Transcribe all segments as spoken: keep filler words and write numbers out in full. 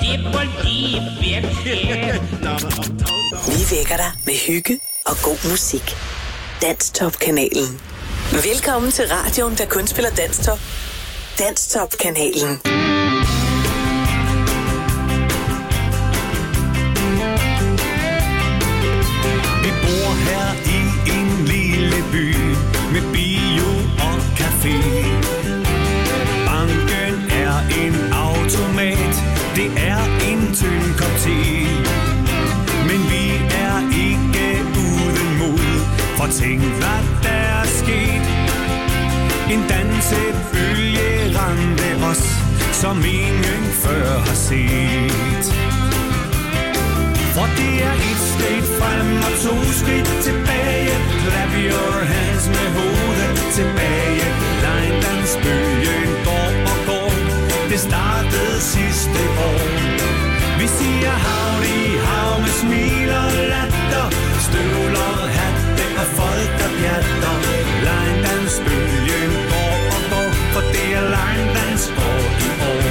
det er fordi virkelig. Vi vækker dig med hygge og god musik. Danstop-kanalen. Velkommen til radioen, der kun spiller Danstop. Danstop-kanalen. Vi bor her i en lille by med bio og café. Banken er en automat, det er en tynd kop te. Men vi er ikke uden mod, for tænk hvad der er sket. En dansebølge ramte os, som ingen før har set. For det er et skridt frem og to skridt tilbage. Clap your hands med hovedet tilbage. Line-dansbølgen går og går. Det startede sidste år. Vi siger howdy, hav med smil og latter. Støvler, hatte og folk der pjatter. Line-dansbølgen går og går, for det er line-dans år i år.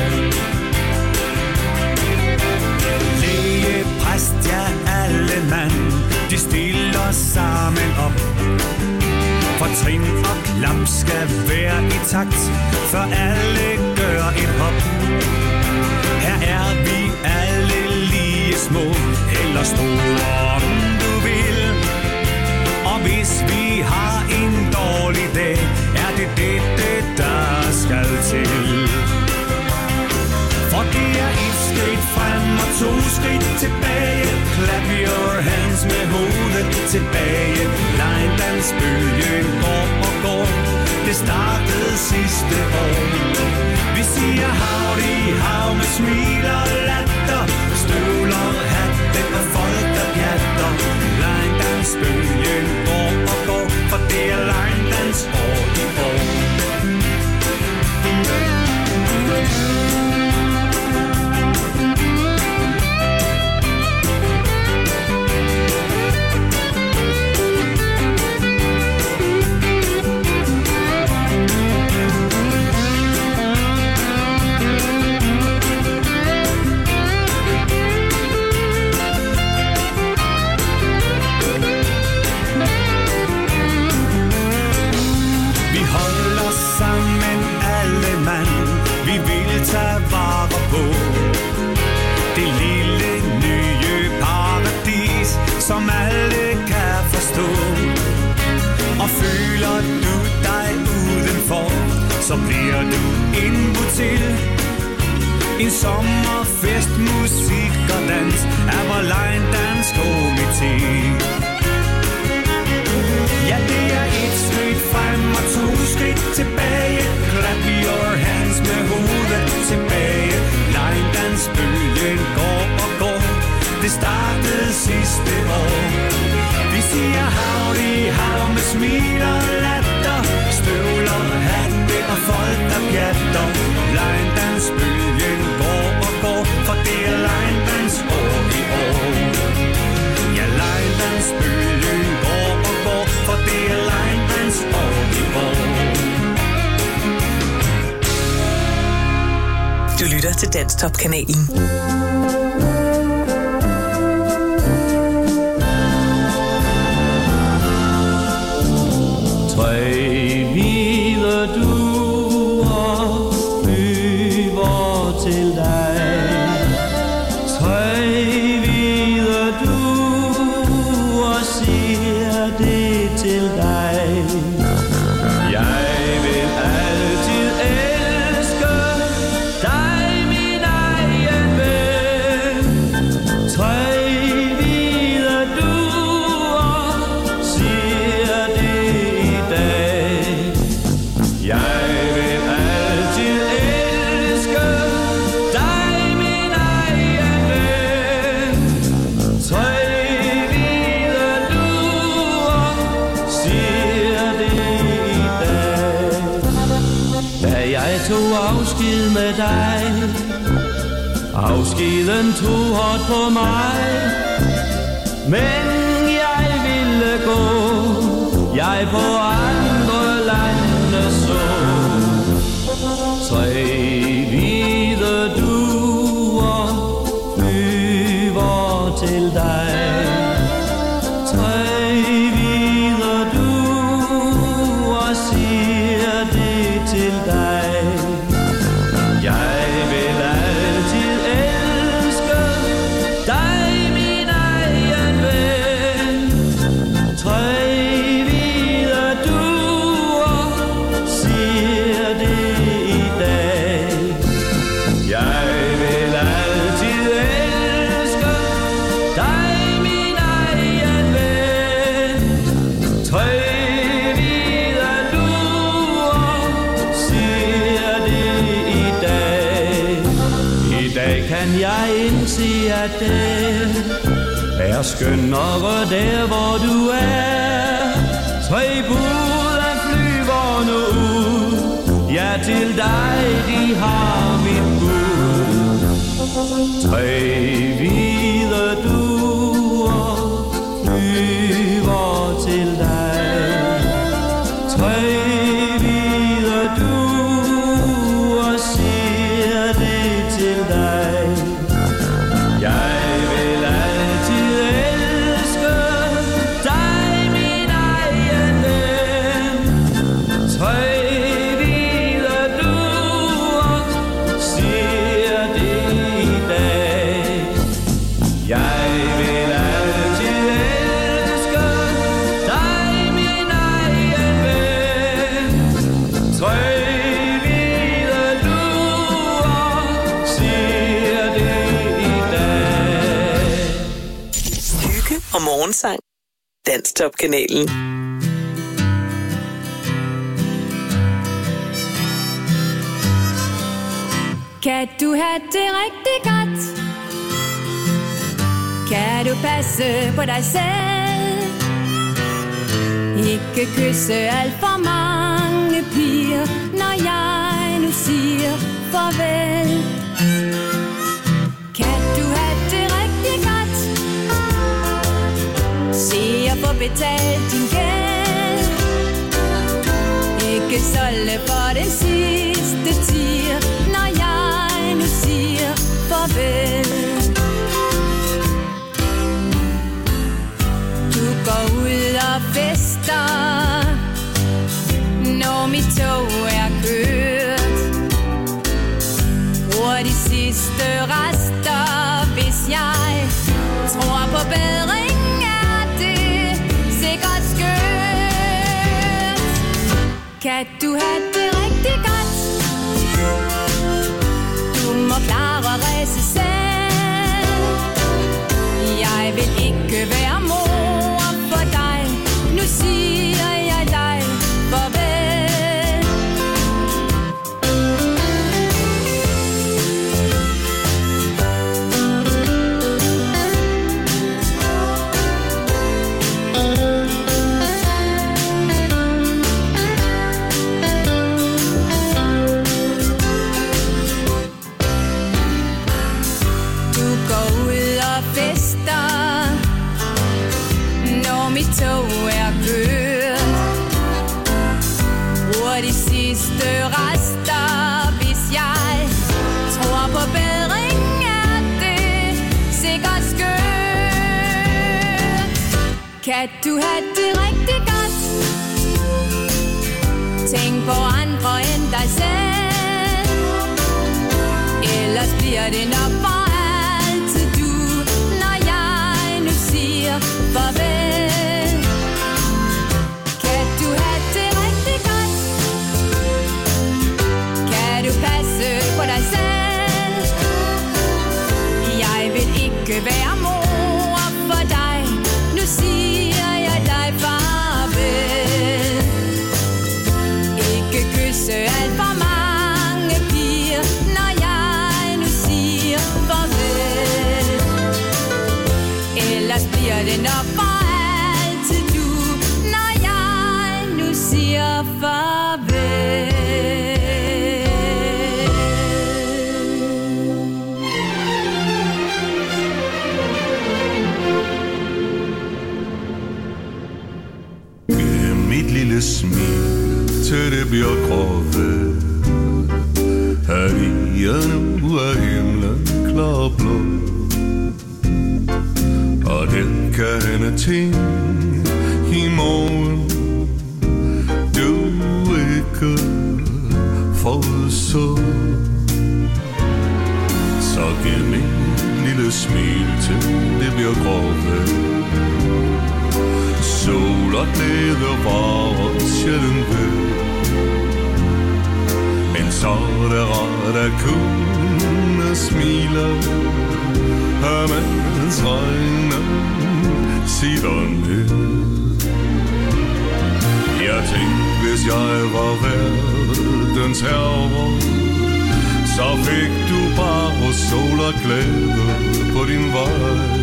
Læge, præst, ja alle mand, de stiller sammen op. For trin og klap skal være i takt, for alle gør et hop. Her er vi alle lige små, eller store om du vil. Og hvis vi har en dårlig dag, er det dette der skal til. For det er et skridt frem og to skridt tilbage. Clap your hands med hovedet tilbage. Line-dansbølgen går og går. Det startede sidste år. Vi siger howdy, hav med smil og latter. Støvler, hatte og folk der pjatter. Line-dansbølgen går og går, for det er line-dans år i år. Tage vare på det lille nye paradis, som alle kan forstå. Og føler du dig udenfor, så bliver du indbudt til en sommerfest, musik og dans af vor line-dans komité. Ja, det er et skridt frem og to skridt tilbage. Clap your hands med hovedet tilbage. Line-dansbølgen går og går. Det startede sidste år. Vi siger howdy, hav med smil og latter. Støvler, hatte og folk der pjatter. Line-dansbølgen går og går, for det er line-dans år i år. Ja, line-dansbølgen går og går, for det er line-dans år i år. Du lytter til Danstop-kanalen. Tre hvide duer flyver til dig. Tre hvide duer siger det til dig. Jeg vil altid elske dig, min egen ven. Tre hvide duer siger det i dag. Jeg vil altid elske dig, min egen ven. Tre hvide duer siger det i dag. Da jeg tog afsked med dig, afskeden tog hårdt på mig, men jeg ville gå, jeg på andre lande så. Tre hvide duer til dig. Træ videre du og siger det til dig. Jeg vil altid elske dig, min egen ven. Træ videre du og siger det i dag. Jeg vil altid elske dig, min egen ven. Træ videre du og siger det i dag. I dag kan jeg indse, at det er skønnere der, hvor du er. Tre bud af flyverne ud, ja, til dig de har mit bud. Tre videre du og flyver til dig. Tre videre du og siger det til dig. Jeg vil altid elske dig, min egen ven. Tre videre du og siger det i dag. Jeg vil altid elske dig, min egen ven. Tre videre du og siger det i dag. Hygge og morgensang. Danstop-kanalen. Kan du have det rigtig godt? Kan du passe på dig selv? Ikke kysse alt for mange piger, når jeg nu siger farvel. Kan du have det rigtig godt? Se at få betalt din gæld. Ikke solde for den sidste tier, når jeg nu siger farvel. Du går ud og fester, når mit tog er kørt. Bruger de sidste rester, hvis jeg tror på bedring, er det sikkert skørt. Kan du have det rigtig godt? Du må klare at rejse selv. Jeg vil ikke være mor for dig. Nu siger jeg dig farvel. Mit tog er kørt. Bruger de sidste rester, hvis jeg tror på bedring, er det sikkert skørt. Kan du have det rigtig godt? Tænk på andre end dig selv. Ellers bliver det nok for altid du, når jeg nu siger farvel. Være mor for dig. Nu siger jeg dig farvel. Ikke kysse alt for mange piger, når jeg nu siger farvel. Ellers bliver det nok for altid du, når jeg nu siger farvel. Smil til det bliver grove. Her i nu er himlen klar blå. kan hænde ting i morgen, du ikke forudså. Så giv mig et lille smil til det bliver grove. Sol og glæde var sjældent ved, men så er det rart at kunne smile, mens regnen siler ned. Jeg tænkte, hvis jeg var verdens herre, så fik du bare sol og glæde på din vej.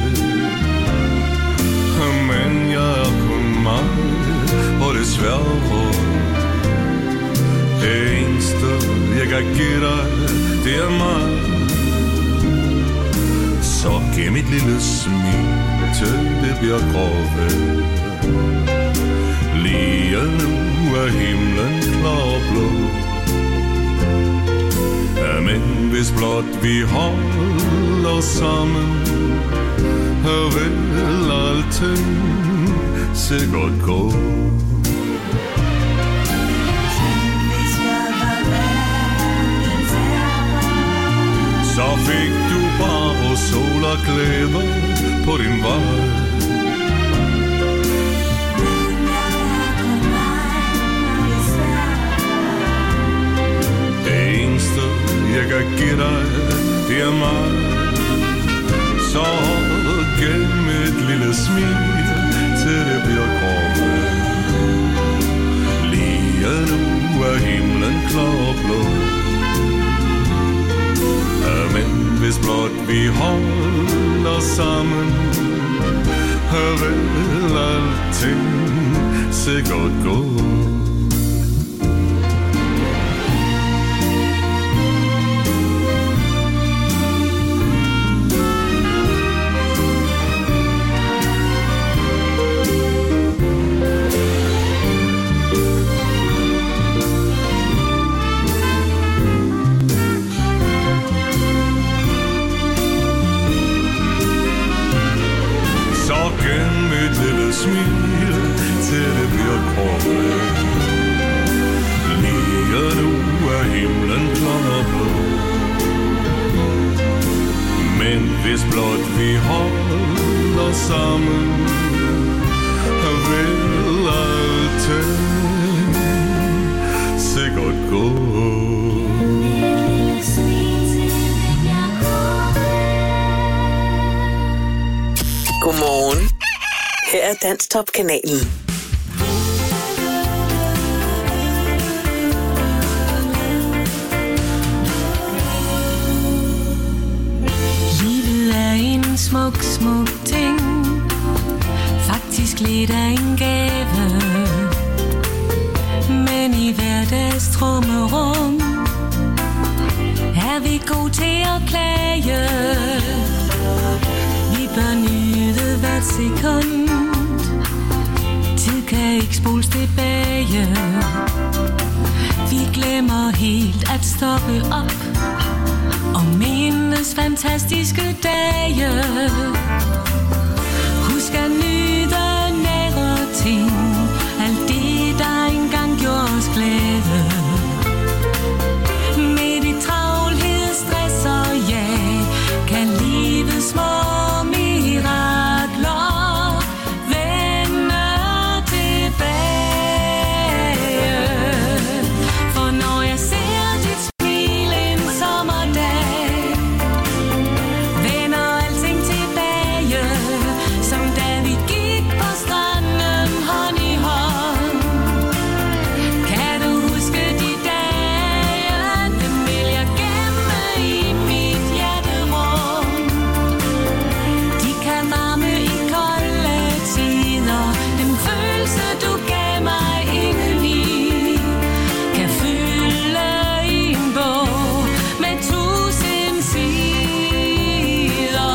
Men jeg er kun mig, og desværre det eneste jeg kan give dig, det er mig. Så giv mit lille smil til det bliver grove. Lige nu er himlen klar og blå, men hvis blot vi holder sammen, vil alting sikkert gå. Så fik du bare sol og glæde på din vej. Det eneste jeg kan give dig, det er mig. Så gennem et lille smil til det bliver grove. Lige nu er himlen klar og blå, men hvis blot vi holder sammen, vil alting sikkert gå. Smil til det bliver grove. Lige nu er himlen klar og blå, men hvis blot vi holder sammen, vil alting sikkert gå. Godmorgen. Her er Danstop-kanalen. Livet er en smuk, smuk ting. Faktisk lidt af en gave. Men i hverdags trummerum er vi gode til at klage. Vi bør nyde hvert sekund. Tid kan ikke spoles tilbage. Vi glemmer helt at stoppe op og mindes fantastiske dage. Husk at nyde nære ting, alt det der engang gjorde os glæde. Midt i travlhed, stress og ja, kan livets små mirakler vende tilbage. For når jeg ser dit smil en sommerdag, vender alting tilbage, som da vi gik på stranden hånd i hånd. Kan du huske de dage, dem vil jeg gemme i mit hjerterum. De kan varme i kolde tider, den følelse du gav mig indeni, kan fylde en bog med tusind sider.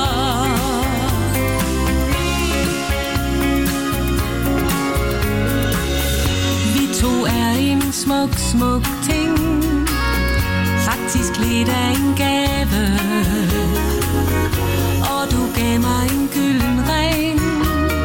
Vi to er en smuk, smuk ting. Faktisk lidt af en gave. Og du gav mig en gylden ring,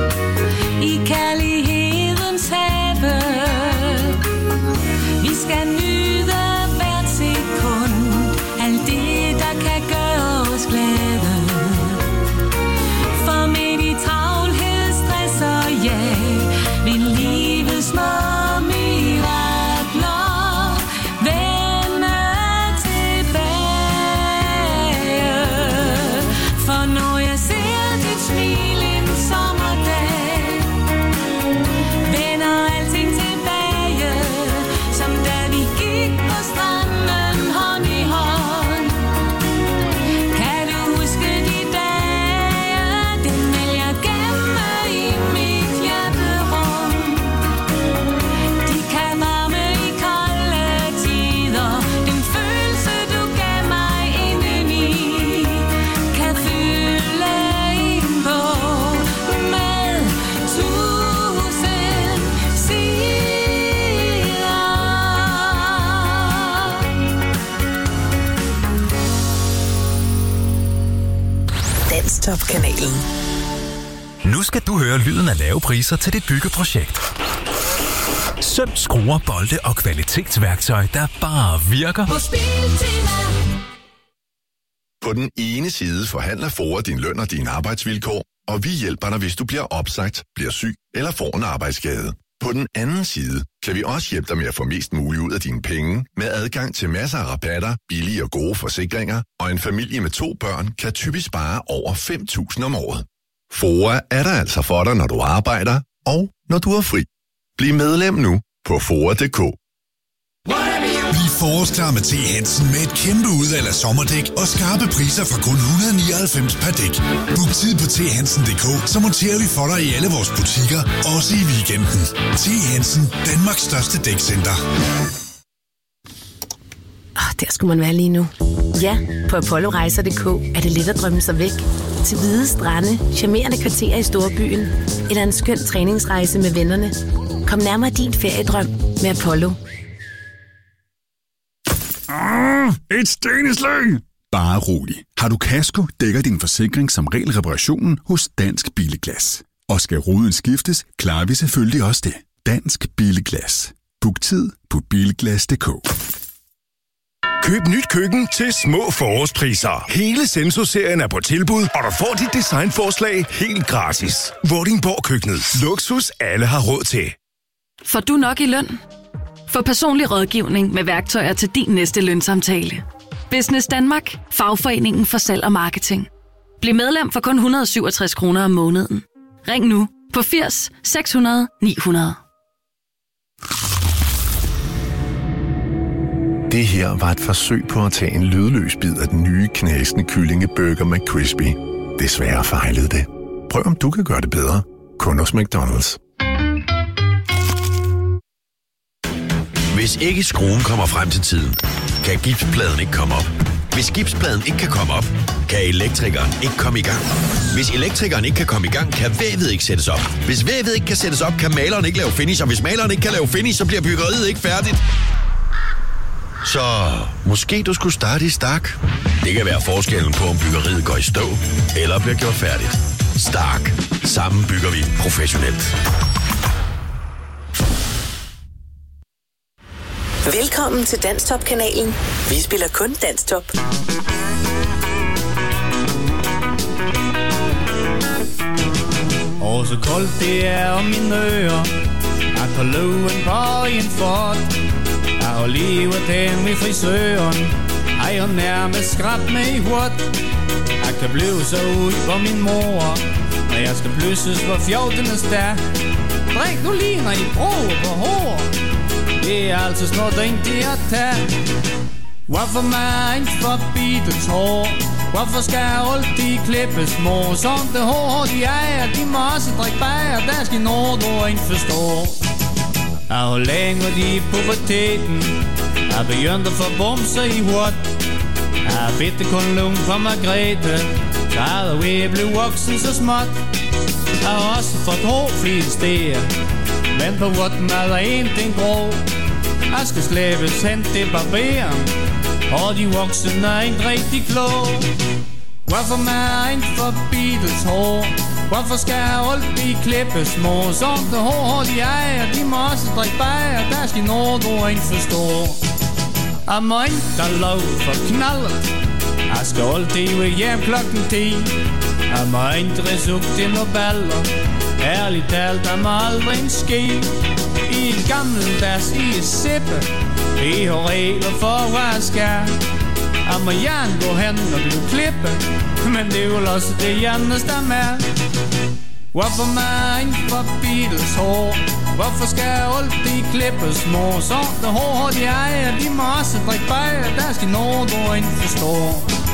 Danstop-kanalen. Nu skal du høre lyden af lave priser til dit byggeprojekt. Søm, skruer, bolde og kvalitetsværktøj, der bare virker. På Biltema. På den ene side forhandler FOA din løn og dine arbejdsvilkår, og vi hjælper dig, hvis du bliver opsagt, bliver syg eller får en arbejdsskade. På den anden side kan vi også hjælpe dig med at få mest muligt ud af dine penge, med adgang til masser af rabatter, billige og gode forsikringer, og en familie med to børn kan typisk spare over fem tusind om året. FOA er der altså for dig, når du arbejder, og når du er fri. Bliv medlem nu på F O A punktum d k. Bliv forårsklar med T. Hansen med et kæmpe udvalg af sommerdæk og skarpe priser fra kun et hundrede og nioghalvfems per dæk. Book tid på T Hansen punktum d k, så monterer vi for dig i alle vores butikker, også i weekenden. T. Hansen, Danmarks største dækcenter. Oh, der skulle man være lige nu. Ja, på apollorejser punktum d k er det let at drømme sig væk. Til hvide strande, charmerende kvarterer i storbyen, eller en skøn træningsrejse med vennerne. Kom nærmere din feriedrøm med Apollo. Ah, et stenslag! Bare rolig. Har du kasko, dækker din forsikring som regel reparationen hos Dansk Billeglas. Og skal ruden skiftes, klarer vi selvfølgelig også det. Dansk Billeglas. Book tid på bilglas punktum d k. Køb nyt køkken til små forårspriser. Hele Senso-serien er på tilbud, og du får dit designforslag helt gratis. Vordingborg Køkkenet. Luksus alle har råd til. Får du nok i løn? Få personlig rådgivning med værktøjer til din næste lønsamtale. Business Danmark. Fagforeningen for salg og marketing. Bliv medlem for kun et hundrede og syvogtres kroner om måneden. Ring nu på firs seks hundrede ni hundrede. Det her var et forsøg på at tage en lydløs bid af den nye knasende kyllingeburger McCrispy. Desværre fejlede det. Prøv om du kan gøre det bedre. Kun hos McDonald's. Hvis ikke skruen kommer frem til tiden, kan gipspladen ikke komme op. Hvis gipspladen ikke kan komme op, kan elektrikeren ikke komme i gang. Hvis elektrikeren ikke kan komme i gang, kan vævet ikke sættes op. Hvis vævet ikke kan sættes op, kan maleren ikke lave finish. Og hvis maleren ikke kan lave finish, så bliver byggeriet ikke færdigt. Så måske du skulle starte i Stark. Det kan være forskellen på, om byggeriet går i stå eller bliver gjort færdigt. Stark. Sammen bygger vi professionelt. Velkommen til Danstop-kanalen. Vi spiller kun Danstop. Og så koldt det er om mine ører, at på løven på en fort. Jeg har levet hen ved frisøren, jeg har nærmest skrabt med i hurт. Jeg kan blive så ud for min mor, når jeg skal plysses for fjortendes dag. Drik nu lige, når I bruger på hår. Det er altså sådan noget drink, det at tage. Hvorfor mig ikke forbi det hår? Hvorfor skal jeg altid klippes mor? Som det hår, de ejer, de må også drikke bager. Der skal noget, du ikke forstår. Jeg har længe i puberteten. Jeg har begyndt at få bumser i hurт. Jeg har bitte kun lung for Margrethe. Så er der ved at blive voksen så småt. Jeg har også fået hår flere steder. Men på hurten er der en ting grå. Jeg skal slæbes hen til barberen, og de voksne er ikke rigtig klog. Hvorfor mig ikke forbi det hår? Hvorfor skal jeg altid klippes mor? Som det hår, de ejer, de må også drikke bager. Der skal noget, du ikke forstår. Jeg må ikke have lov for knaldet. Jeg skal altid være hjem klokken ti. Jeg må ikke ridse op til nogle baller. Ærligt talt, der må aldrig en ske. I en gammeldags i et sippe. Vi har regler for, hvad jeg skal. Jeg må gerne gå hen og blive klippet. Men det er jo også det eneste der med. Hvorfor mig ikke forbi det hår? Hvorfor skal jeg altid klippes mor? Så det hår, de ejer, de må også drikke bager. Der skal noget, du ikke forstår.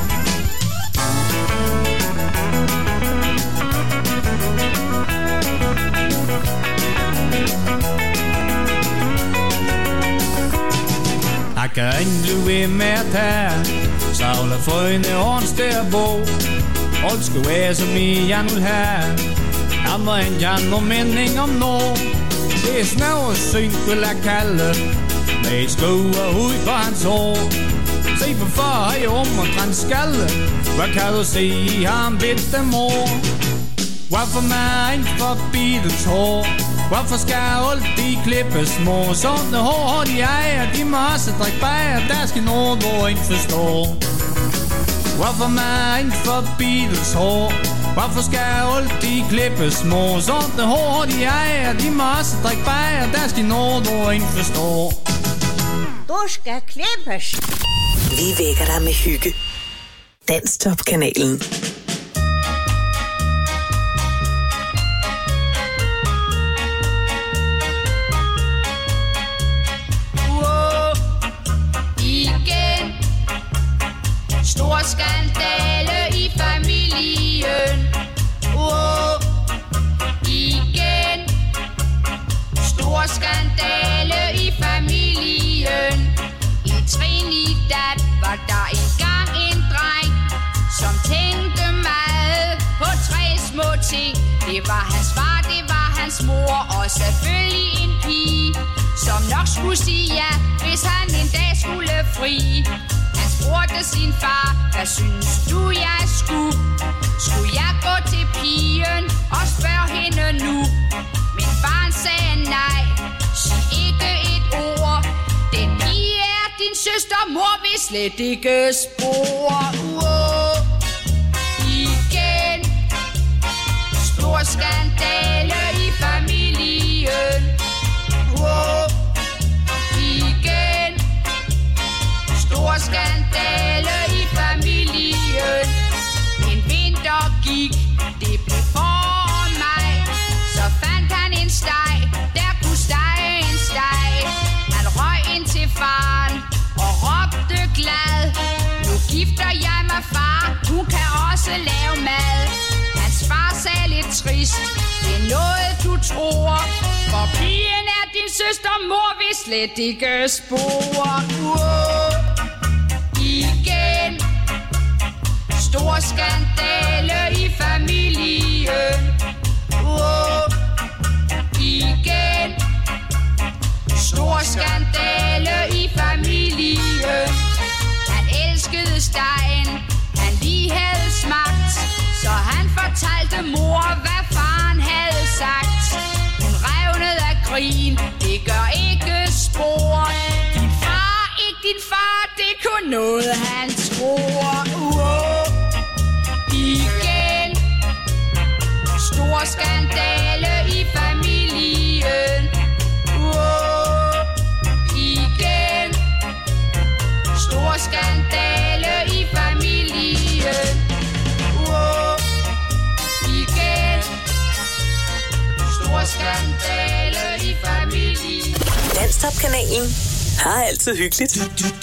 Jeg kan ikke blive ved med at tage savle frøene ordens der bo. Alt skal være som I jeg vil have. Jeg må ikke have nogen mening om noget. Det er snøv og syng vil jeg kalde. Med et sko og hud på hans hår. Se på far i om og transkalle. Hvad kan du se i ham, bitte mor? Hvorfor man ikke forbi det hår? Hvorfor skal altid klippes mor? Sånne hår de ejer, de må også drikke bajer. Der skal nogen, hvor ikke forstår. Hvorfor man ikke forbi det hår? Hvorfor skal altid klippes mor? Sånne hår de ejer, de må også drikke bajer. Der skal nogen, hvor ikke forstår. Du skal klippes. Vi vækker dig med hygge. Danstop-kanalen. Stor skandale i familien. Oh, igen. Stor skandale i familien. I Trinidad var der engang en dreng, som tænkte meget på tre små ting. Det var hans far, det var hans mor, og selvfølgelig en pige, som nok skulle sige ja, hvis han en dag skulle fri. Han spurgte sin far, hvad synes du jeg skulle? Skulle jeg gå til pigen og spørge hende nu? Men faren sagde nej, sig ikke et ord. Den pige er din søster, mor vil slet ikke spore. Uåh, igen. Stor skandale i familien. Uåh, igen. Stor skandale i familien. En vinter gik, det blev forår og maj. Så fandt han en steg, der kunne stege en steg. Han røg ind til faren og råbte glad. Nu gifter jeg mig, far, hun kan også lave mad. Hans far sagde lidt trist, det er noget du tror. For pigen er din søster, mor vil slet ikke spore. Uåh, igen. Stor skandale i familien. Uåh, igen. Stor skandale i familien. Han elskede stegen, han lige havde smagt, så han fortalte mor, hvad faren havde sagt. Hun revnede af grin, det gør ikke spor. Din far, ikke din far, det er kun noget han tror. Uåh, igen. Stor skandale i familien. Uåh, igen. Stor skandale i familien. Uåh, igen. Stor skandale i familien. Danstop-kanalen har altid hyggeligt.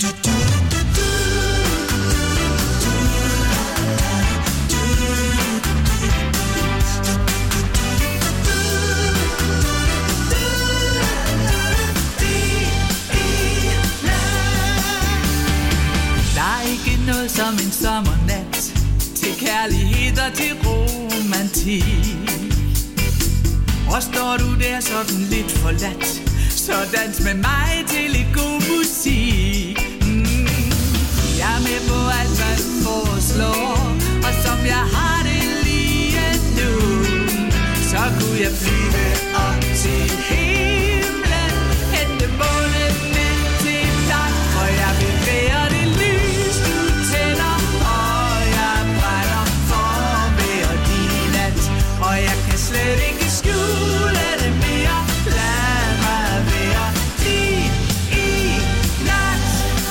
Noget som en sommernat, til kærlighed og til romantik. Og står du der sådan lidt forladt, så dans med mig til lidt god musik. mm. Jeg er med på alt hvad du foreslår, og som jeg har det lige nu, så kunne jeg flyve op til himlen, hente månen ned til dig, og jeg vil være det lys du tænder, og jeg brænder for mere din nat, og jeg kan slet ikke skjule det mere. Lad mig være din i nat.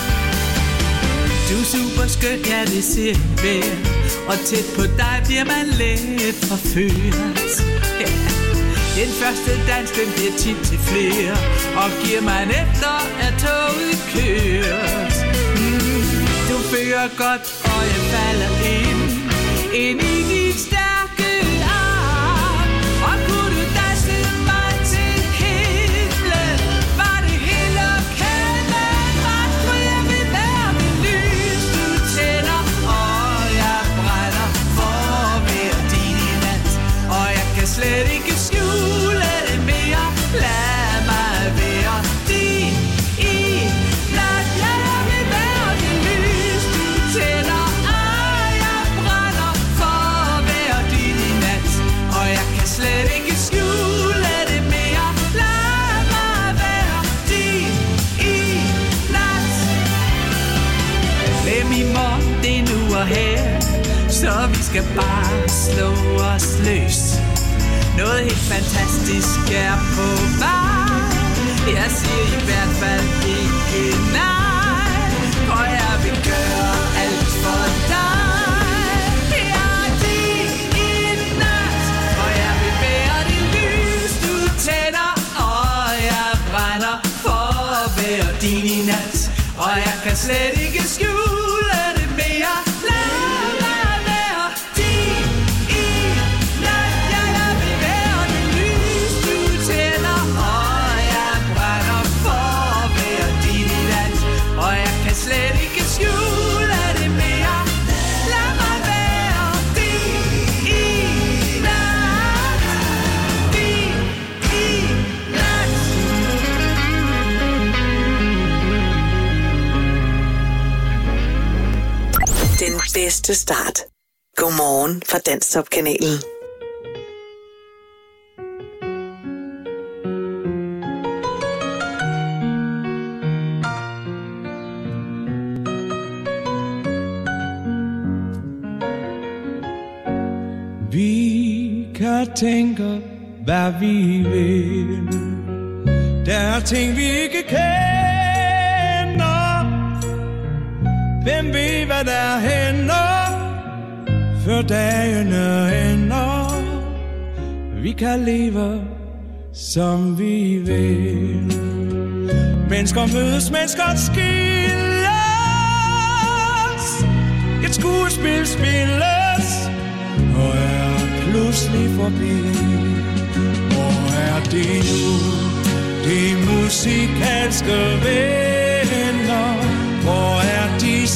Du er super skøn, ja det ser jeg, og tæt på dig bliver man let forført. Yeah. Den første dans, den bliver tit til flere, og giver man efter, at toget kørt. Mm, du fører godt, og jeg falder ind, ind i dit stærke arm. Og kunne du danse mig til himlen, var det helt okay, men ret, for jeg vil være det lys, du tænder, og jeg brænder for mere din i nat, og jeg kan slet ikke skjule det mere. Lad mig være din i nat, ja, jeg vil være det lys. skal bare slå os løs. Noget helt fantastisk er på vej. Jeg siger i hvert fald ikke nej, for jeg vil gøre alt for dig. Jeg er din i nat, og jeg vil være din lys, du tænder. Og jeg brænder for at være din i nat, og jeg kan slet ikke skjule det mere. Lad mig være din i nat. Ja, jeg vil være din lys, du tænder. Og jeg brænder for at være din i nat, og jeg kan slet ikke skjule det mere. Lad mig være din i nat. Din i nat. Den bedste start. Godmorgen fra Danstop-kanalen. Vi kan tænke, hvad vi vil. Der er ting, vi ikke kender. Hvem ved, hvad der hænder, før dagene ender. Vi kan leve, som vi vil. Mennesker mødes, mennesker skilles. Et skuespil spilles, og er pludselig forbi. Hvor er det nu, de musikalske venner? Hvor er de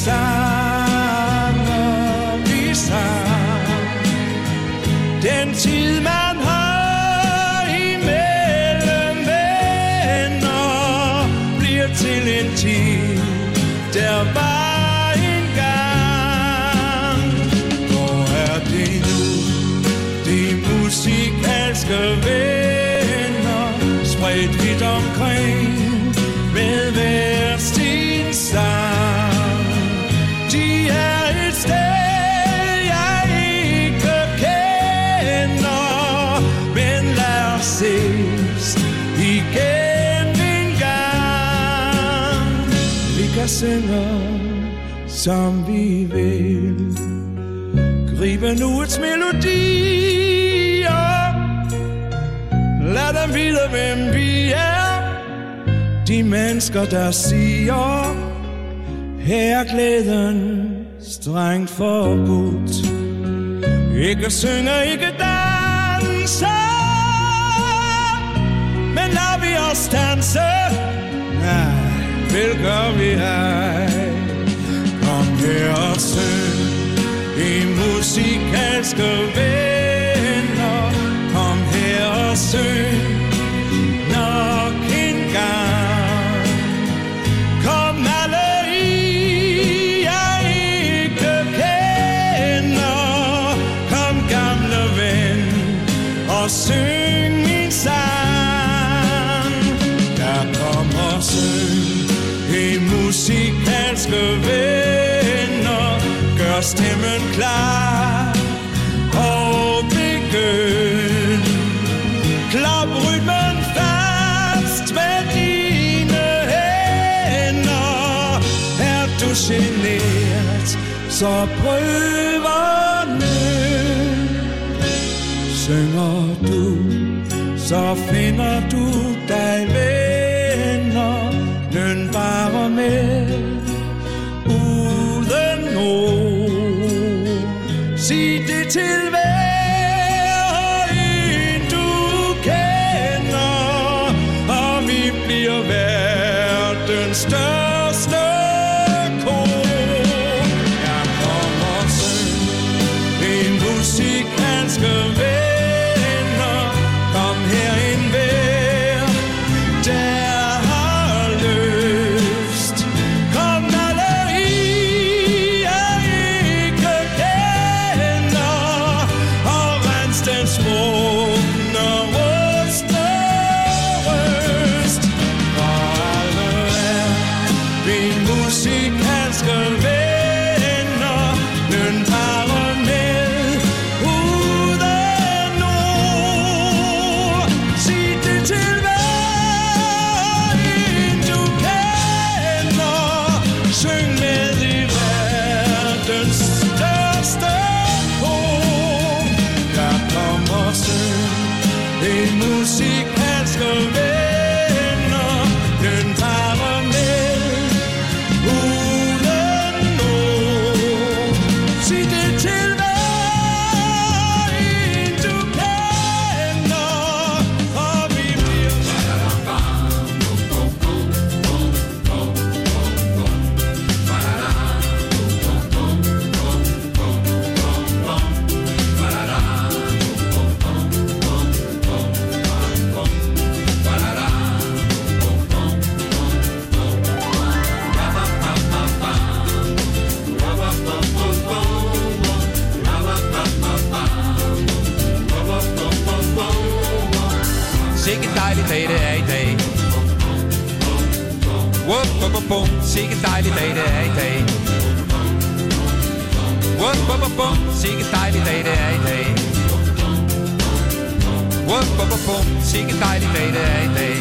sanger, vi sang? Den tid, man har imellem venner, bliver til en tid, der var engang. Hvor er det nu, de musikalske venner, spredt vidt omkring med hver sin sang? De er et sted, jeg ikke kender, men lad os ses igen en gang. Vi kan synge, som vi vil, gribe nuets melodier, lad dem vide, hvem vi er. De mennesker, der siger, her er glæden strengt forbudt. Ikke synge, ikke danse, men lad vi os danse. Nej, vel gør vi ej. Kom her og syng, i musikalske venner. Kom her og syng, nok en gang. Kom alle I, jeg ikke kender. Kom gamle ven, og syng min sang. Der kommer syng, i musikalske venner. Gør stemmen klar, og begynd. Klap rytmen fast med dine hænder. Er du genert, så prøv at nyn. Synger du, så finder du dig venner. Nyn bare med, uden ord. Sig det til hver en du kender, og vi bliver verdens største kor. Jeg kommer syng, en musikalske venner. Kom her en hver, der har lyst. Kom alle I, jeg ikke kender, og rens den smugne rustne røst. For alle er Det musikalske venner, den tager med uden nogen. Sig det til hver en du kender, og vi bliver sikke dejlig dag det er i dag. Wup, wup, wup, wup. Sikke dejlig dag det er i dag. Wup, wup, wup, wup. Sikke dejlig dag det er i dag. Wup, wup, wup, wup. Sikke dejlig dag det er i dag.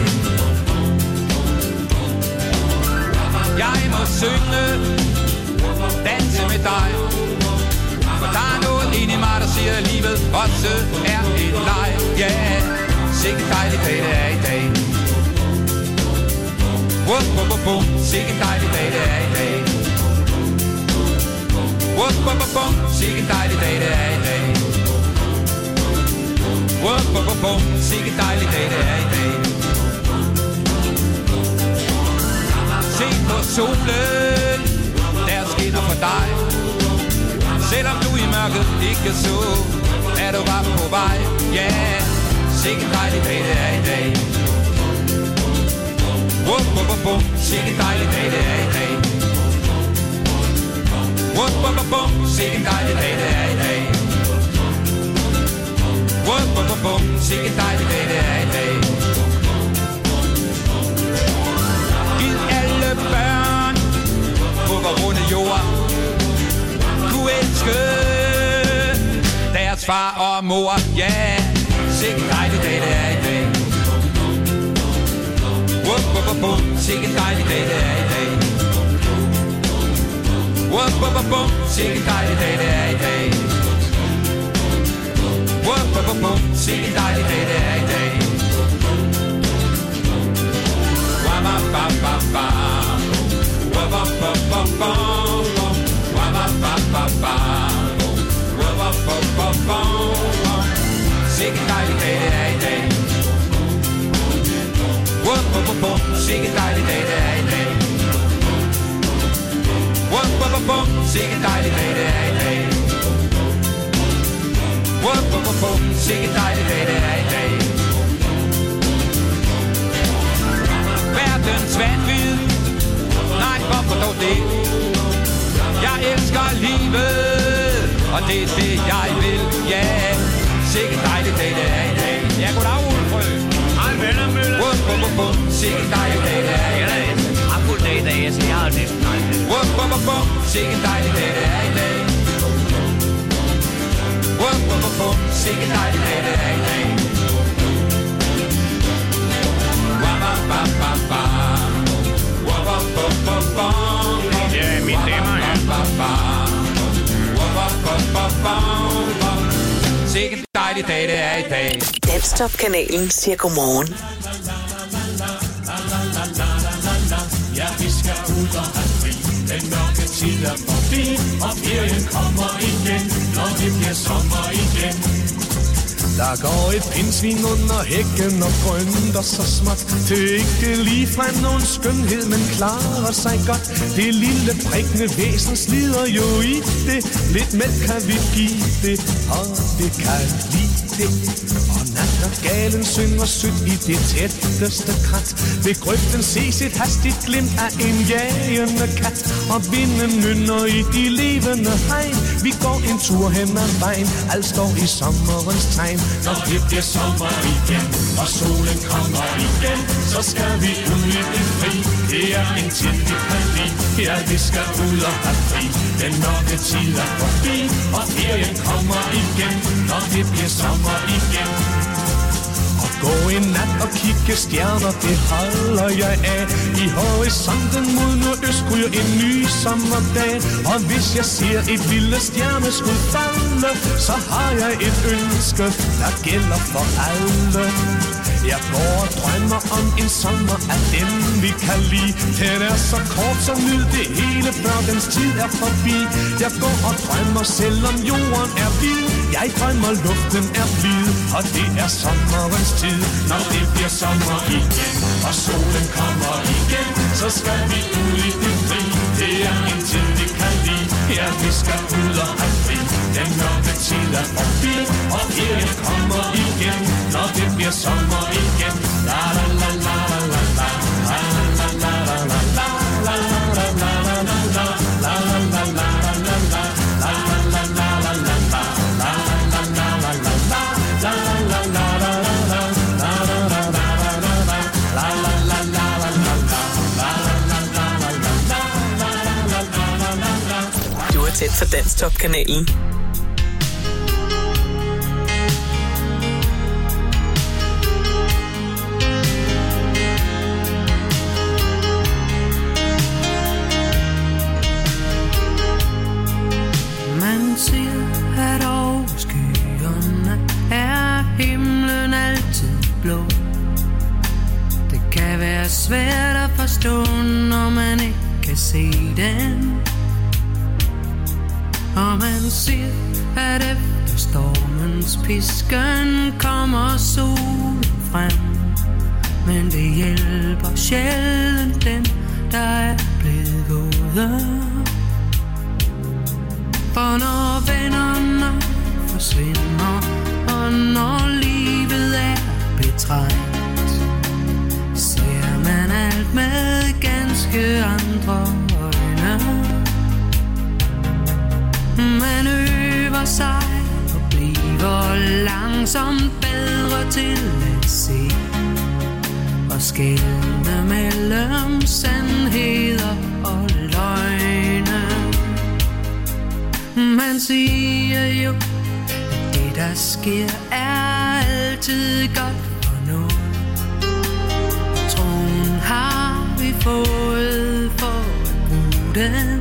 Jeg må synge, danse med dig, for der er noget inde i mig, der siger, at livet også er en leg. Ja, yeah. Sikke dejlig dag det er i dag. Wup, wup, wup, wup. Sikke dejlig dag det er i dag. Wup, wup, wup, wup. Sikke dejlig dag det er i dag. Wup, wup, wup, wup. Sikke dejlig dag det er i dag. Se på solen, der skinner for dig. Selvom du i mørket ikke så, er du bare på vej. Ja, yeah. Sikke dejlig dag det er i dag. Wup, wup, wup, wup. Sikke dejlig dag det er i dag. Wup, wup, wup, wup. Sikke dejlig dag det er i dag. Wup, wup, wup, wup. Sikke dejlig dag det er i dag. Giv alle børn på vor runde jord kunne elske deres far og mor. Ja, yeah. Sikke dejlig dag det er i dag. Wup, wup, wup, wup. Sikke dejlig dag det er i dag. Wup, wup, wup, wup. Sikke dejlig dag det er i dag. Wup, wup, wup, wup. Sikke dejlig dag det er i dag. Wap, wap, wap, wap, wap. Wap, wap, wap, wap, wap. Wap, wap, wap, wap, wap. Wap, wap, wap, wap, wap. Sikke dejlig dag det er i dag. Wup, wup, wup, wup. Sikke dejlig dag det er i dag. Wup, wup, wup, wup. Sikke dejlig dag det er i dag. Wup, wup, wup, wup. Sikke dejlig dag det er i dag. Verdens vanvid. Nej, hvorfor dog det? Jeg elsker livet, og det er det jeg vil. Ja, yeah. Sikke dejlig dag det er i dag. Ja, goddag, Ulfrø. Hej, venner, Møller. Wup, wup, wup, wup. Sikke dejlig dag det er i dag. Jeg har fuld dag i dag, så jeg har næsten aldrig. Wup, wup, wup, wup. Sikke dejlig dag det er i dag. Wup, wup, wup, wup. Sikke dejlig dag det er i dag. Wap, wap, wap, wap, wap. Wap, wap, wap, wap, wap. Ja, mine damer og herrer. Wap, wap, wap, wap, wap. Sikke dejlig dag det er i dag. Danstop-kanalen siger godmorgen. Ja, vi skal ud og have fri. Den mørke tid er forbi, og ferien kommer igen, når det bliver sommer igen. Der går et pindsvin under hækken og grønter så småt. Det er ikke ligefrem nogen skønhed, men klarer sig godt. Det lille prikkende væsen slider jo i det. Lidt mælk kan vi give det, og det kan lide det. Og nattergalen synger sødt i det tætteste krat. Ved grøften ses et hastigt glimt af en jagende kat. Og vinden nynner i de levende hegn. Vi går en tur hen ad vejen, alt står i sommerens tegn. Når det bliver sommer igen, og solen kommer igen, så skal vi ud i det fri. Det er en tid, vi kan lide. Ja, vi skal ud og have fri. Den mørke tid er forbi, og ferien kommer igen, når det bliver sommer igen. Og Gå en nat og kigge stjerner, det holder jeg af. I horisonten mod nordøst ryger en ny sommerdag. Og hvis jeg ser et lille stjerneskud falde, så har jeg et ønske, der gælder for alle. Jeg går og drømmer om en sommer af dem vi kan lide. Den er så kort, så nyd det hele, før dens tid er forbi. Jeg går og drømmer, selvom jorden er vild. Jeg drømmer, luften er blid, og det er sommerens tid. Når det bliver sommer igen, og solen kommer igen, så skal vi ud i det fri. Det er en tid, vi kan lide. Ja, vi skal ud og have fri. Den mørke tid er forbi, og ferien kommer igen. Når det bliver sommer igen. La la la la la la la. La la la la la la. La la la la la la. La la la la la la. La la la la la la. La la la la la la. La la la la la la. La la la la la la. La la la la la la. La la la la la la. Du er tæt for Danstop-kanalen. Man siger, at over skyerne er himlen altid blå. Det kan være svært at forstå, når man ikke kan se den. Og man siger, at efter stormens pisken kommer solen frem. Men det hjælper sjældent dem, der er blevet våde. For når vennerne forsvinder, og når livet er betrængt, ser man alt med ganske andre øjne. Man øver sig og bliver langsomt bedre til at se og skelne mellem sandheder og løgne. Man siger jo, at det der sker er altid godt for noget. Troen har vi fået for at bruge den.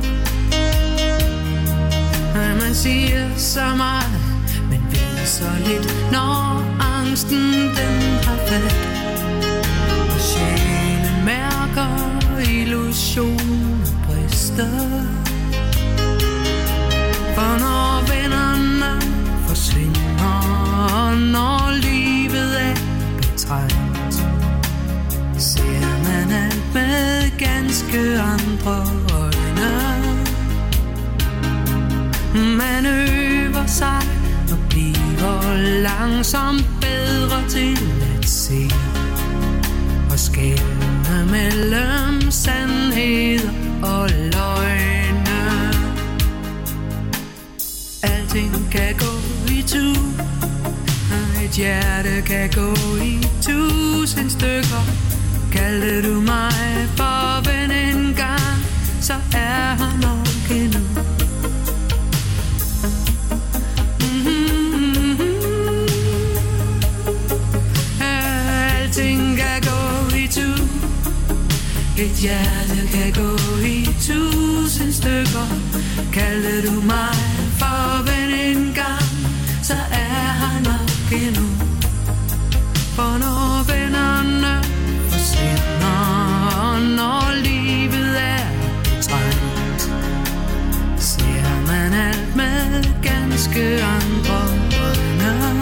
Man siger så meget, men ved så lidt, når angsten den har fat. Og sjælen mærker illusioner brister. For når vennerne forsvinder, og når livet er betrængt, ser man alt med ganske andre øjne. Man øver sig og bliver langsomt bedre til at se og skelne mellem sandheder og løgne. Alting kan gå i tu, og et hjerte kan gå i tusind stykker. Kaldte du mig for ven en gang, så er han nok endnu. Et hjerte kan gå i tusind stykker. Kaldte du mig for ven en gang, så er han nok endnu. For når vennerne forsvinder, og når livet er betrængt, ser man alt med ganske andre øjne.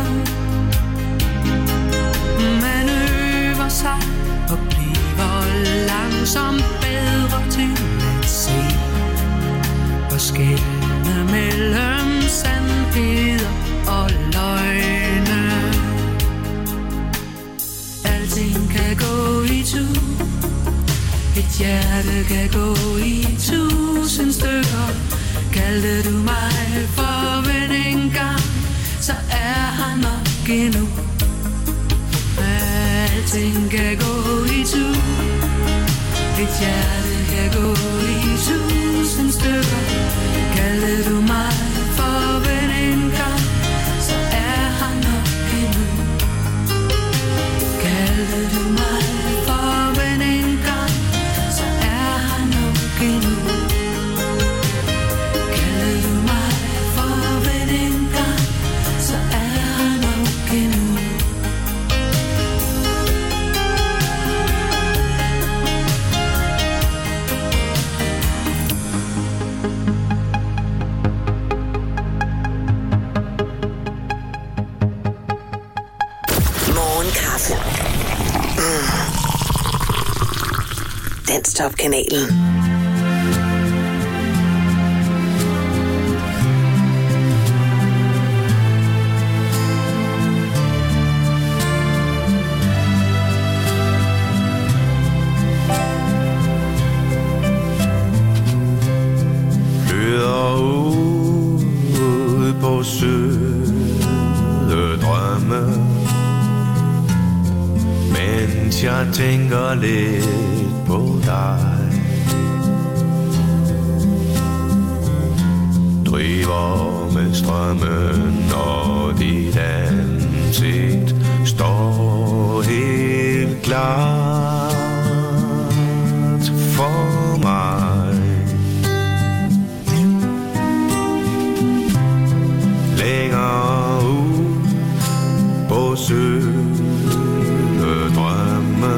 Man øver sig og bliver langsomt bedre til at se og skelne mellem sandheder og løgne. Alting kan gå i tu, et hjerte kan gå i tusind stykker. Kaldte du mig for ven en gang, så er han nok endnu. Alting kan gå i tu, et hjerte kan gå i tusind stykker. Kaldte du mig for ven en gang, så er han nok endnu. kaffe. Mm. Danstop-kanalen. Søde drømme, mens jeg tænker lidt på dig. Driver med strømmen, og dit ansigt står helt klart for mig. Længere ud på søde drømme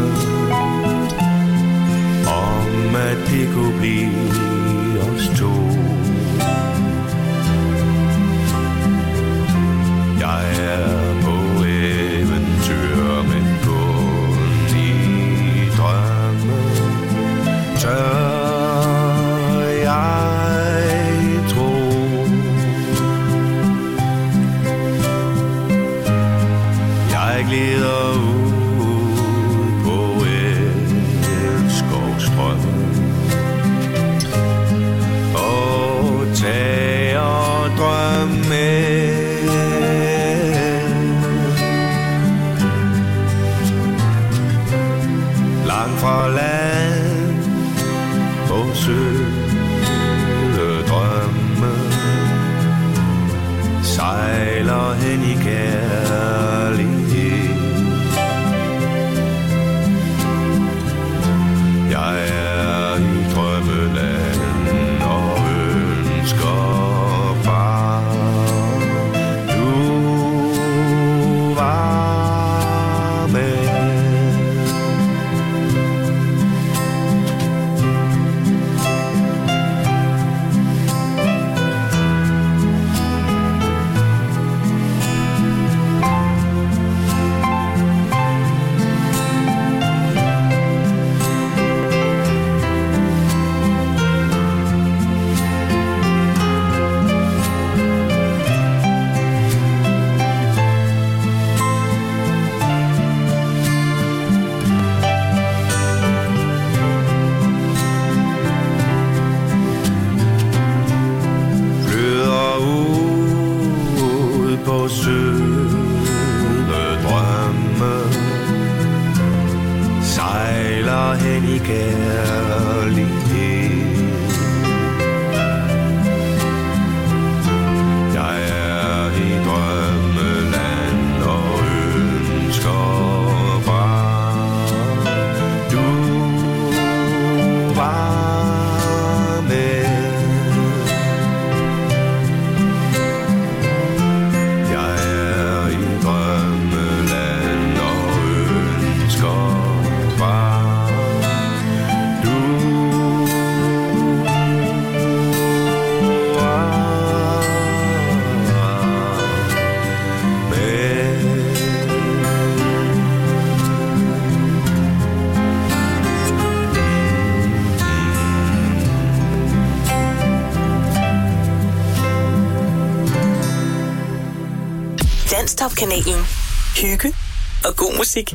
om at det kunne blive os to. Jeg er på eventyr, men kun i drømme tør jeg tro. Jeg glider ud på en skovstrøm og tager drømme langt fra land på søde drømme, sejler hen i kærlighed. Jeg er i drømmeland og ønsker bare du var med. Søde drømme sejler hen i kærlighed. Jeg er i drømmeland og ønsker bare du var med. Danstop-kanalen. Hygge og god musik.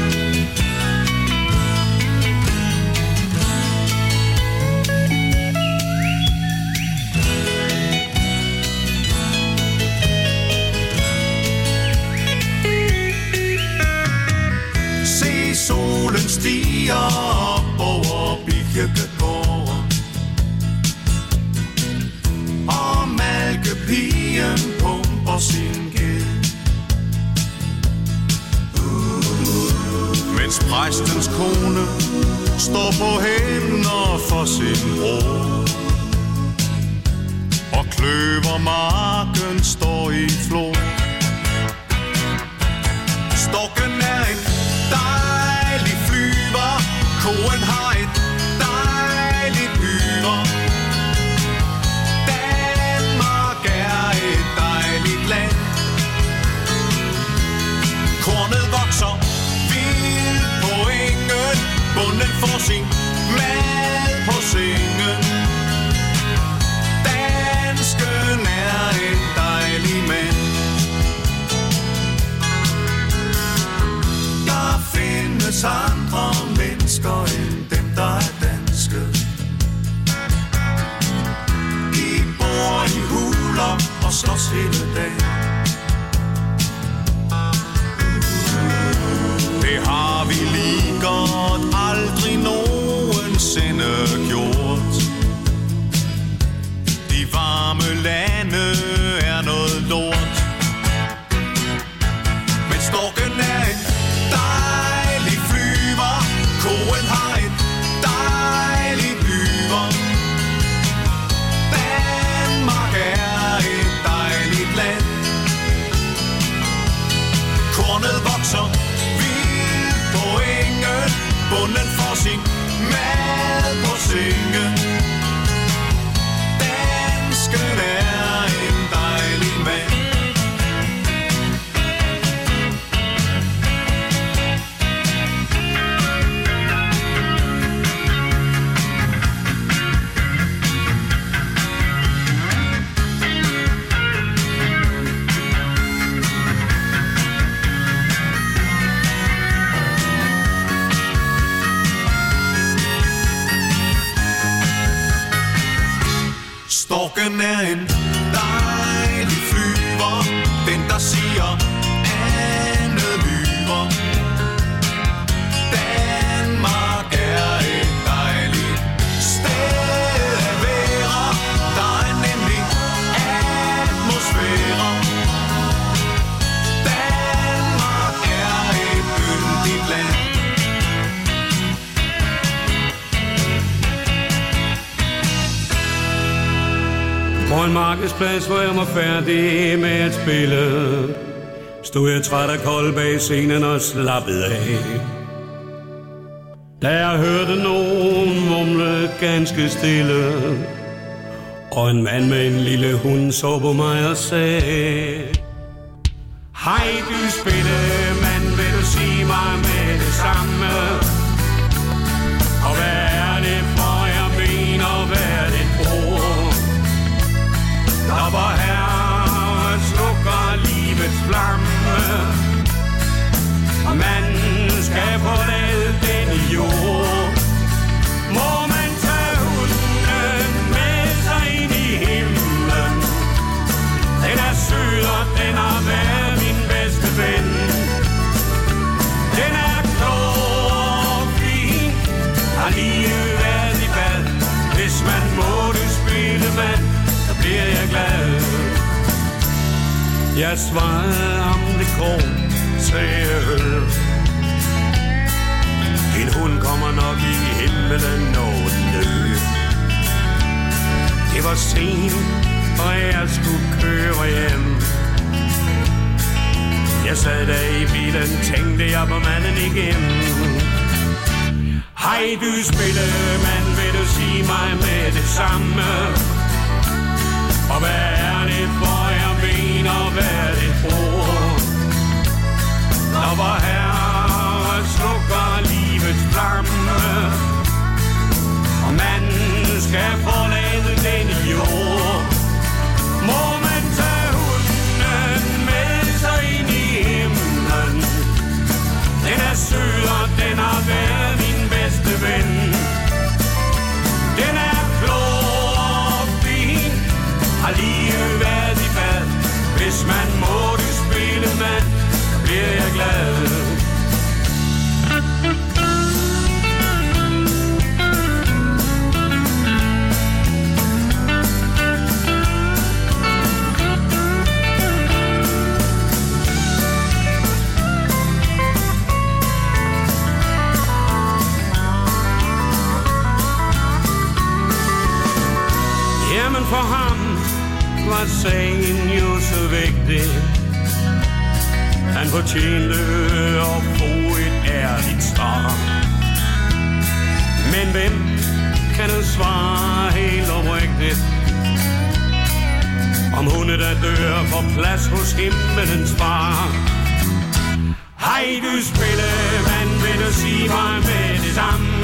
Se solen stiger op over Birkegården, og malkepigen pumper sin gæld, mens præstens kone står på hænder for sin bror, og kløvermarken står i flor. Storken er en dejlig flyver, koen har et dejligt hyre. Danmark er et dejligt land. Kornet vokser Bunden får sin mad på sengen. Dansken er en dejlig mand. Der findes andre mennesker end dem, der er danske. De bor i huler og slås hele dagen. Det har vi lige godt aldrig nogensinde gjort. De varme lande er noget lort. Men storken er en dejlig flyver. Koen har et dejligt lyver. Danmark er et dejligt land. Kornet vokser vildt på engen. Bunden får sin mad på sengen. Dansken er en dejlig mand. Storken er en dejlig flyver. Den der siger andet lyver. Danmark er et dejligt sted at være. Der er nemlig atmosfære. Danmark er et yndigt land. På en markedsplads, hvor jeg var færdig med at spille, stod jeg træt og kold bag scenen og slappede af. Da jeg hørte nogen mumle ganske stille, og en mand med en lille hund så på mig og sagde: hej du spillemand, vil du sige mig med det samme? Og hvad er det for jeg mener, hvad er det ord? Der hvor Herren slukker livets flamme, man skal forlade denne jord. Må man tage hunden med sig ind i himlen. Den er sød og den har været min bedste ven. Den er klog og fin, har lige været i bad. Hvis man må du spille mand, bliver jeg glad. Jeg svarede ham det kort, sagde øl. Din hund kommer nok i himmelen når den dør. Det var sent, og jeg skulle køre hjem. Jeg sad der i bilen, tænkte jeg på manden igen. Hej du spillemand, vil du sige mig med det samme? Og hvad er det for jeg mener, hvad er det for? Når vor Herre slukker livets flamme, og man skal forlade denne jord. Må man tage hunden med sig ind i himlen. Den er sød og den har været min bedste ven. Den er klog og fin, har lige været i bad. Hvis man må du spille mand, så bliver jeg glad. Jamen for ham var sagen jo så vigtig. Han fortjente at få et ærligt svar. Men hvem kan nu svare helt oprigtigt? Om hunde der dør får plads hos himmelens far. Hej du spillemand, vil du sige mig med det samme?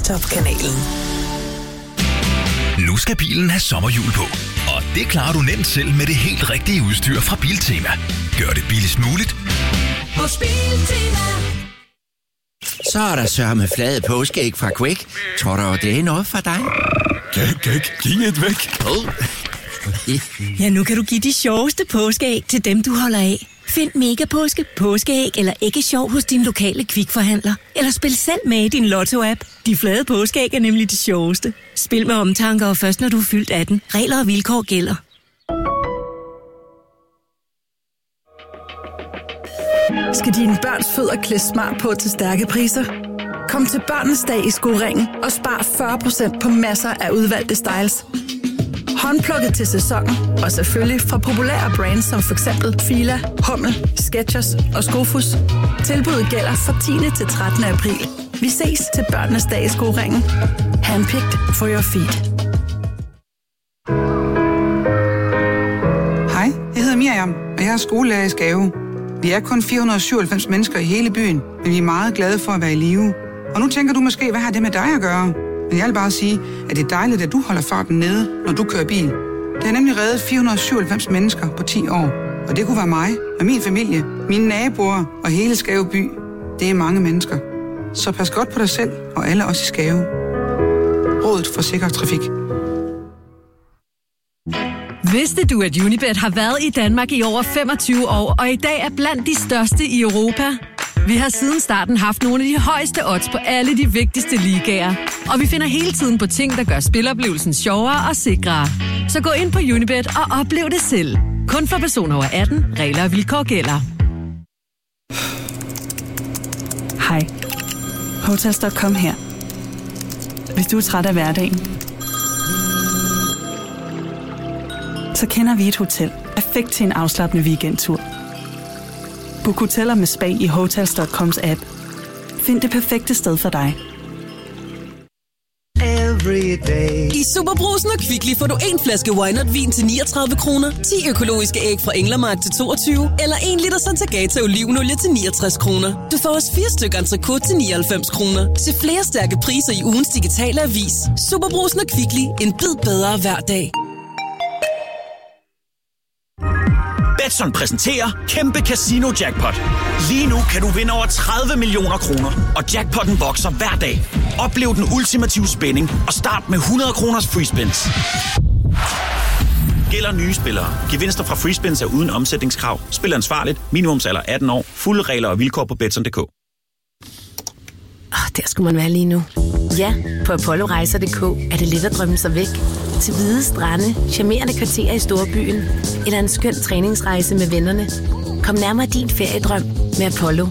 Danstop-kanalen. Nu skal bilen have sommerhjul på, og det klarer du nemt selv med det helt rigtige udstyr fra Biltema. Gør det billigst muligt Hos Biltema. Så er der sørme flade påskeæg fra Quake. Tror du, det er noget for dig? Gæk, gæk, giv et væk. Ja, nu kan du give de sjoveste påskeæg til dem, du holder af. Find Mega Påske, påskeæg eller æggesjov hos din lokale Kvikforhandler. Eller spil selv med i din Lotto-app. De flade påskeæg er nemlig de sjoveste. Spil med omtanke og først når du er fyldt atten. Regler og vilkår gælder. Skal dine børns fødder klæde smart på til stærke priser? Kom til Børnenes Dag i Skoringen og spar fyrre procent på masser af udvalgte styles. Håndplukket til sæsonen, og selvfølgelig fra populære brands som for eksempel Fila, Hummel, Skechers og Skofus. Tilbuddet gælder fra tiende til trettende april. Vi ses til Børnenes Dag i Skoringen. Handpicked for your feet. Hej, jeg hedder Miriam, og jeg er skolelærer i Skave. Vi er kun fire hundrede og syvoghalvfems mennesker i hele byen, men vi er meget glade for at være i live. Og nu tænker du måske, hvad har det med dig at gøre? Men jeg vil bare sige, at det er dejligt, at du holder farten nede, når du kører bil. Det har nemlig reddet fire hundrede og syvoghalvfems mennesker på ti år. Og det kunne være mig og min familie, mine naboer og hele Skave by. Det er mange mennesker. Så pas godt på dig selv og alle os i Skave. Rådet for sikker trafik. Vidste du, at Unibet har været i Danmark i over femogtyve år, og i dag er blandt de største i Europa? Vi har siden starten haft nogle af de højeste odds på alle de vigtigste ligaer. Og vi finder hele tiden på ting, der gør spiloplevelsen sjovere og sikrere. Så gå ind på Unibet og oplev det selv. Kun for personer over atten. Regler og vilkår gælder. Hej. Hotels punktum com her. Hvis du er træt af hverdagen, så kender vi et hotel perfekt til en afslappende weekendtur. Book hoteller med spa i Hotels punktum coms app. Find det perfekte sted for dig. I Superbrugsen og Kvickly får du en flaske Wynot-vin til niogtredive kroner, ti økologiske æg fra Englermark til toogtyve, eller en liter Santagata olivenolie til niogtres kroner. Du får også fire stykker entrecôte til nioghalvfems kroner. Se flere stærke priser i ugens digitale avis. Superbrugsen og Kvickly. En bid bedre hver dag. Betson præsenterer Kæmpe Casino Jackpot. Lige nu kan du vinde over tredive millioner kroner, og jackpotten vokser hver dag. Oplev den ultimative spænding og start med hundrede kroners free spins. Gælder nye spillere. Gevinster fra free spins er uden omsætningskrav. Spil ansvarligt. Minimumsalder atten år. Fulde regler og vilkår på betson punktum d k. Oh, der skulle man være lige nu. Ja, på apollo rejser punktum d k er det let at drømme sig væk. Til hvide strande, charmerende kvarterer i storbyen, eller en skøn træningsrejse med vennerne. Kom nærmere din feriedrøm med Apollo.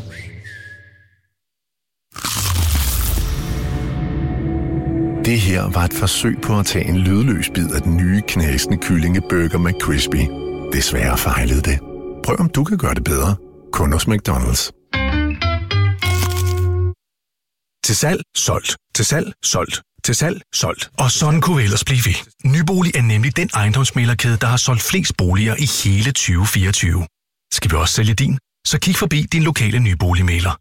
Det her var et forsøg på at tage en lydløs bid af den nye knasende kyllingeburger McCrispy. Desværre fejlede det. Prøv om du kan gøre det bedre. Kun hos McDonald's. Til salg, solgt. Til salg, solgt. Til salg, solgt. Og sådan kunne vi ellers blive ved. Nybolig er nemlig den ejendomsmæglerkæde, der har solgt flest boliger i hele tyve fireogtyve. Skal vi også sælge din? Så kig forbi din lokale nyboligmægler.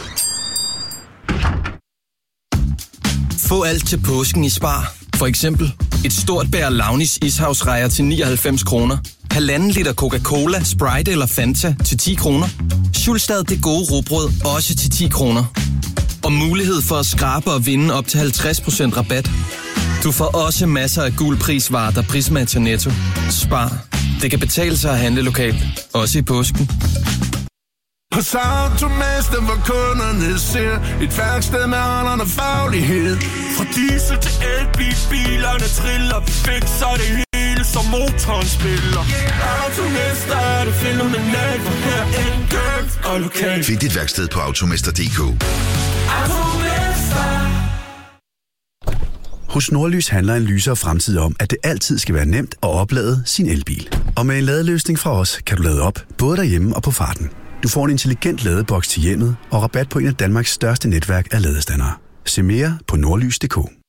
Få alt til påsken i Spar. For eksempel et stort bær Launis ishavsrejer til nioghalvfems kroner. Halvanden liter Coca-Cola, Sprite eller Fanta til ti kroner. Schulstad det gode rugbrød også til ti kroner. Og mulighed for at skrabe og vinde op til halvtreds procent rabat. Du får også masser af gul prisvarer, der prismatcher Netto. Spar. Det kan betale sig at handle lokalt. Også i påsken. Hos Automester, hvor kunderne ser et værksted med holderne faglighed. Fra diesel til elbil, bilerne triller. Vi fikser det hele, som motoren spiller. Automester er det fænomenalt, for her enkelt og lokalt. Find dit værksted på automester punktum d k. Hos Nordlys handler en lysere fremtid om, at det altid skal være nemt at oplade sin elbil. Og med en ladeløsning fra os, kan du lade op, både derhjemme og på farten. Du får en intelligent ladeboks til hjemmet og rabat på en af Danmarks største netværk af ladestandere. Se mere på nordlys punktum d k.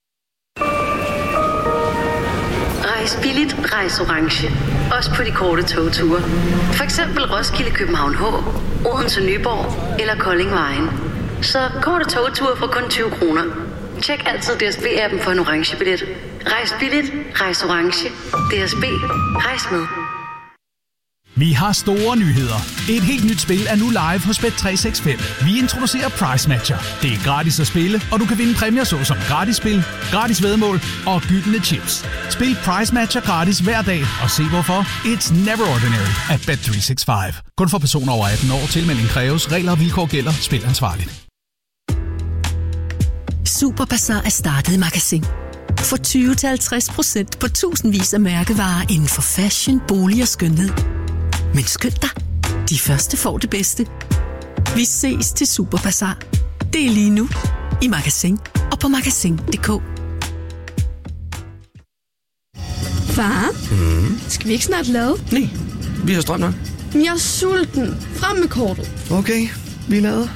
Rejs billigt, rejs orange. Også på de korte togture. For eksempel Roskilde, København H, Odense, Nyborg eller Kolding Vejen. Så korte togture for kun tyve kroner. Tjek altid D S B-appen for en orange billet. Rejs billigt, rejs orange. D S B, rejs med. Vi har store nyheder. Et helt nyt spil er nu live hos Bet tre seks fem. Vi introducerer Price Matcher. Det er gratis at spille, og du kan vinde præmier såsom gratis spil, gratis væddemål og gyldne chips. Spil Price Matcher gratis hver dag, og se hvorfor. It's never ordinary at Bet tre seks fem. Kun for personer over atten år. Tilmelding kræves. Regler og vilkår gælder. Spil ansvarligt. Superbazar er startet i Magasin. Få tyve til halvtreds procent på tusindvis af mærkevarer inden for fashion, bolig og skønhed. Men skynd dig, de første får det bedste. Vi ses til Superbazar. Det er lige nu i Magasin og på magasin punktum d k. Far, Mm. skal vi ikke snart lade? Nej, vi har strøm nok. Jeg er sulten. Frem med kortet. Okay, vi lader.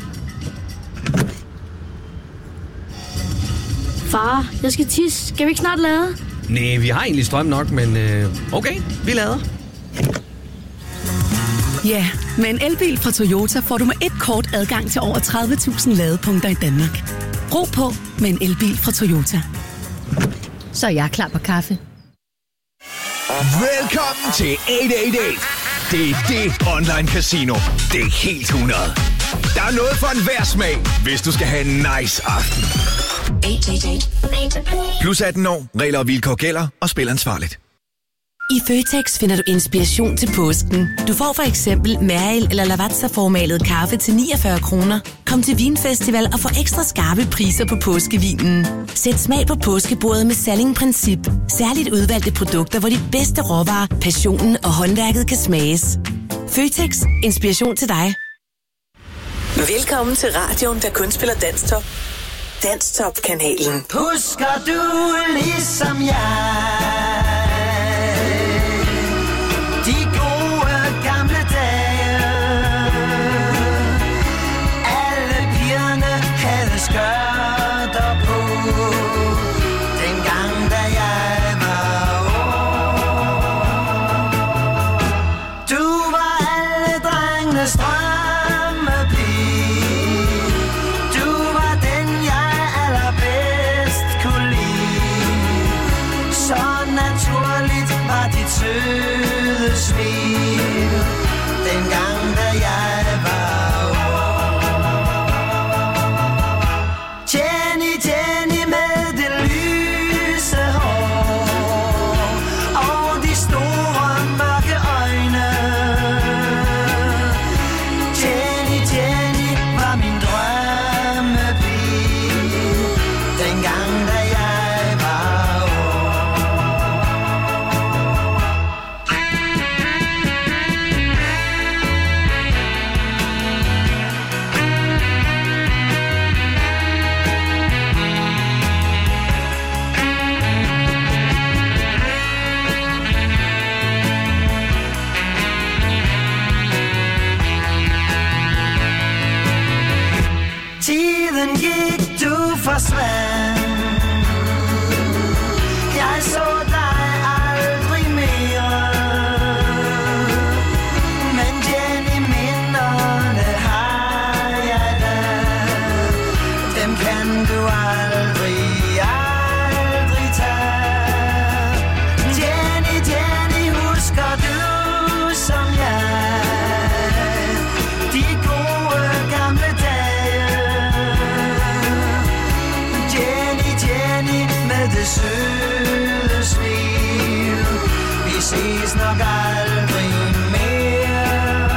Far, jeg skal tisse. Skal vi ikke snart lade? Nej, vi har egentlig strøm nok, men øh, okay, vi lader. Ja, med en elbil fra Toyota får du med et kort adgang til over tredive tusind ladepunkter i Danmark. Ro på med en elbil fra Toyota. Så er jeg klar på kaffe. Velkommen til otte otte otte. Det er det online casino. Det er helt hundrede. Der er noget for enhver smag, hvis du skal have en nice aften. Plus atten år. Regler og vilkår gælder, og spil ansvarligt. I Føtex finder du inspiration til påsken. Du får for eksempel Mariel eller Lavazza-formalet kaffe til niogfyrre kroner. Kom til Vinfestival og få ekstra skarpe priser på påskevinen. Sæt smag på påskebordet med Salling-princip. Særligt udvalgte produkter, hvor de bedste råvarer, passionen og håndværket kan smages. Føtex. Inspiration til dig. Velkommen til radioen, der kun spiller Danstop. Danstop-kanalen. Husker du ligesom jeg de gode gamle dage? Alle pigerne havde skørter på, dengang da jeg var ung. Du var alle drengenes drømmepige. Du var den jeg allerbedst kunne lide. Så naturligt var dit søde smil, dengang da jeg var ung. Jenny, Jenny med det lyse hår og de store mørke øjne. Jenny, Jenny var min drømmepige, dengang da jeg var ung. Tiden gik, du forsvandt. Jeg så dig aldrig mere. Men Jenny, minderne har jeg da. Dem kan du aldrig, aldrig tage. Jenny, Jenny, husker du som jeg de gode gamle dage? Jenny, Jenny med det søde smil. Vi ses nok aldrig.